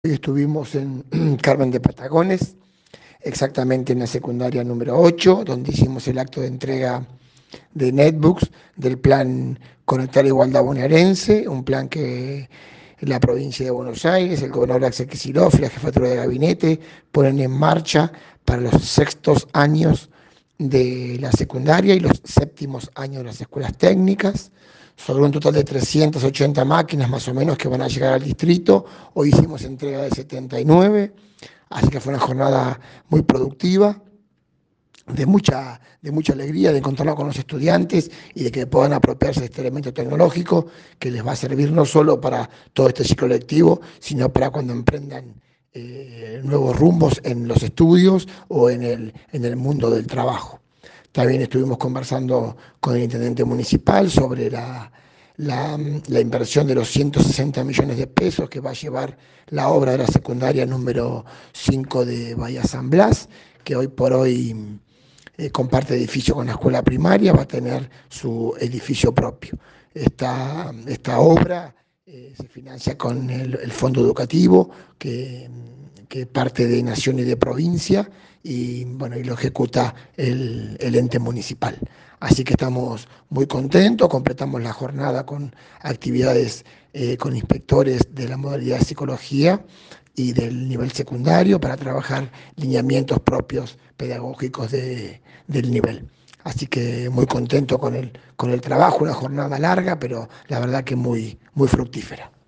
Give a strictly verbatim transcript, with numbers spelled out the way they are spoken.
Hoy estuvimos en Carmen de Patagones, exactamente en la secundaria número ocho, donde hicimos el acto de entrega de netbooks del plan Conectar Igualdad Bonaerense, un plan que la provincia de Buenos Aires, el gobernador Axel Kicillof y la jefatura de gabinete ponen en marcha para los sextos años de la secundaria y los séptimos años de las escuelas técnicas, sobre un total de trescientas ochenta máquinas más o menos que van a llegar al distrito. Hoy hicimos entrega de setenta y nueve, así que fue una jornada muy productiva, de mucha, de mucha alegría de encontrarnos con los estudiantes y de que puedan apropiarse de este elemento tecnológico que les va a servir no solo para todo este ciclo lectivo, sino para cuando emprendan eh, nuevos rumbos en los estudios o en el, en el mundo del trabajo. También estuvimos conversando con el intendente municipal sobre la, la, la inversión de los ciento sesenta millones de pesos que va a llevar la obra de la secundaria número cinco de Bahía San Blas, que hoy por hoy eh, comparte edificio con la escuela primaria, va a tener su edificio propio. Esta, esta obra eh, se financia con el, el fondo educativo, que, que parte de nación y de provincia, y bueno, y lo ejecuta el, el ente municipal. Así que estamos muy contentos, completamos la jornada con actividades eh, con inspectores de la modalidad de psicología y del nivel secundario para trabajar lineamientos propios pedagógicos de, del nivel. Así que muy contento con el, con el trabajo, una jornada larga, pero la verdad que muy, muy fructífera.